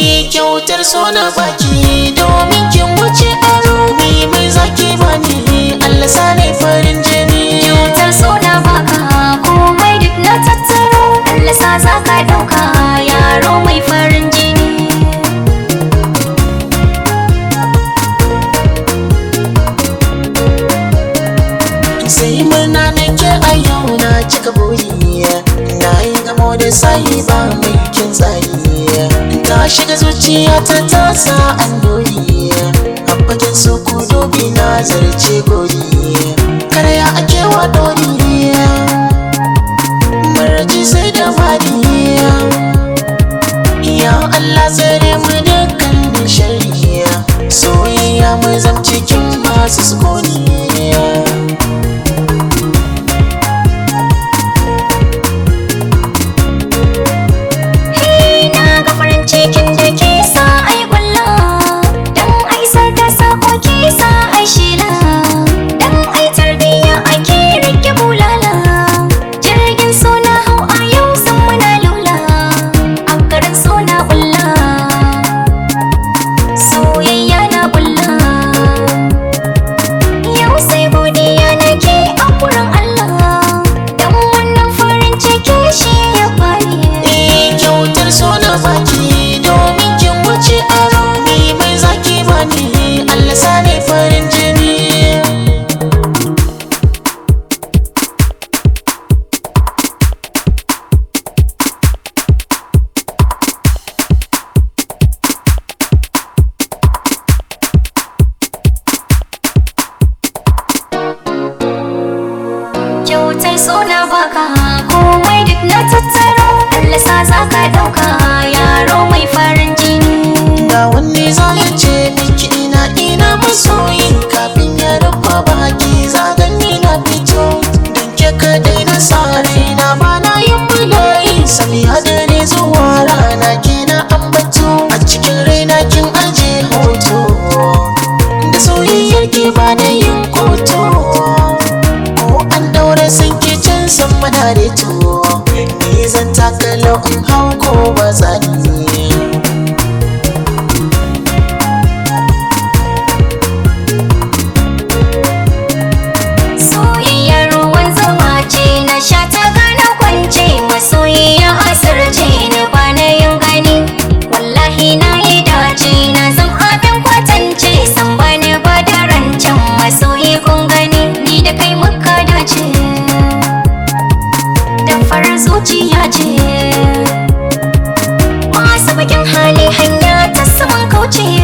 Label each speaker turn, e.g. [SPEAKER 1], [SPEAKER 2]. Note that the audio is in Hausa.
[SPEAKER 1] kyautar so na baki domin kin wuce aro ni mai zaki bani Allah sani farin jini.
[SPEAKER 2] Kyautar so na baka komai duk na tattaro Allah sa za ka dauka yaro mai farin jini.
[SPEAKER 1] Sai murna nake a yau na cika buri na yi gamo da sayi ba mai kin tsayi ta shiga zuciya ta sa an doyi a fagen su ku dobi na zarce gori karya ake wa dori maraji sai da fadi ya Allah tsere mu dukkanin shari'a soyayya mu zam cikin masu sukuni.
[SPEAKER 2] Kyautar so na baka komai duk na tattaro Allah sa za ka dauka yaro mai farin jini.
[SPEAKER 1] Da wanne za ya ce miki ina masoyi kafin ya rufa baki zagani na fito don ke kadai na sare na bana yin bulayi sami hadari zuwa rana ke na ambato a cikin raina kin aje hoto da soyayyar ke ba da yin koto sun ke can san madare to ni zan takalo in hau ko ba zani.
[SPEAKER 2] Soyayyar ruwan zama ce na sha ta gana kwance masoyiya asirce ni ba na yin gani wallahi na yi dace na zan abin kwatance san bani ba da rancen masoyi kun gani ni da kai muka dace farar zuciya ce masu bakin hali hanya ta saman kauce